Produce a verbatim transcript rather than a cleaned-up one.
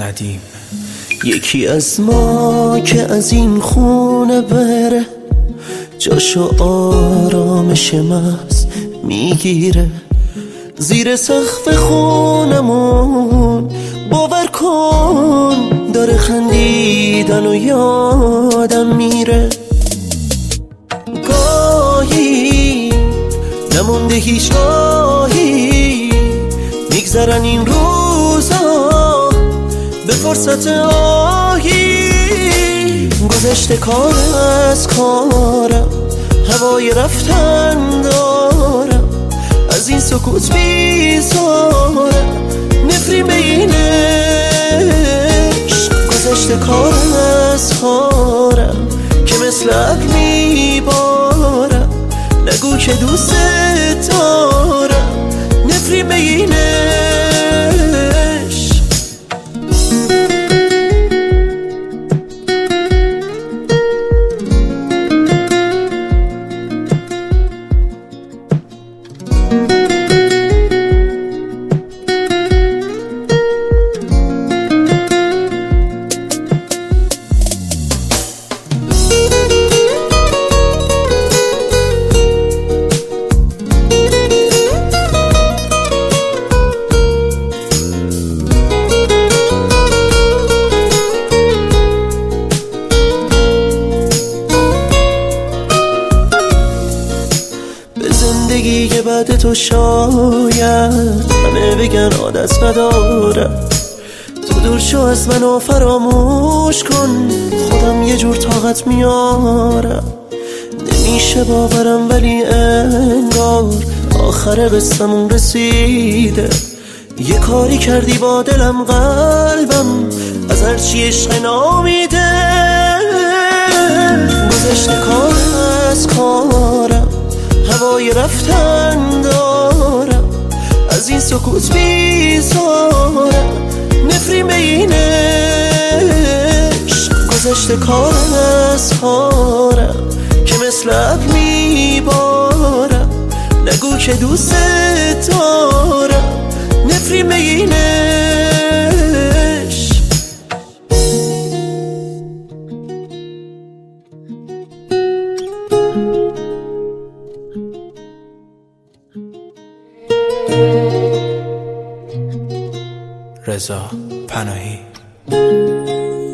قدیم. یکی از ما که از این خونه بره، جاشو آرامش محض میگیره. زیر سقف خونمون باور کن داره خندیدن و یادم میره. گاهی نمونده هیچ راهی، میگذرن این روزا به فرصت آهی. گذشته کار از کارم، هوای رفتن دارم، از این سکوت بیزارم، نفرین به این عشق. گذشته کار از کارم که مثل ابر میبارم، نگو که دوست دارم، نفرین به این عشق. زندگی که بعد تو شاید همه بگن عادت ندارم. تو دور شو از منو فراموش کن، خودم یه جور طاقت میارم. نمیشه باورم ولی انگار آخر قصه‌مون رسیده. یه کاری کردی با دلم قلبم از هرچی عشق نامیده. گذشته کار از کارم، هوای رفتن دارم، از این سکوت بیزارم، نفرین به این عشق. گذشته کار از کارم که مثل ابر میبارم، نگو که دوست دارم، نفرین به این عشق. رضا پناهی.